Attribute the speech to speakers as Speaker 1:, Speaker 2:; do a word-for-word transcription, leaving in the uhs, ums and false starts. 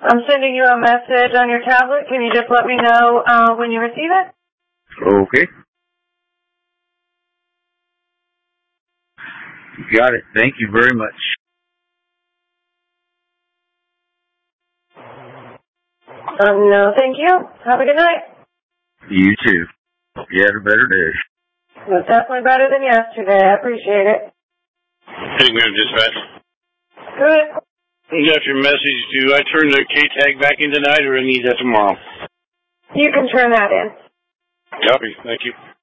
Speaker 1: I'm sending you a message on your tablet. Can you just let me know uh, when you receive it?
Speaker 2: Okay. Got it. Thank you very much.
Speaker 1: Um, no, thank you. Have a good night.
Speaker 2: You too. Hope you had a better day.
Speaker 1: It was definitely better than yesterday. I appreciate it.
Speaker 3: Hey, Graham Dispatch.
Speaker 1: Good.
Speaker 3: You got your message. Do I turn the K-tag back in tonight, or I need that tomorrow?
Speaker 1: You can turn that in.
Speaker 3: Copy. Thank you.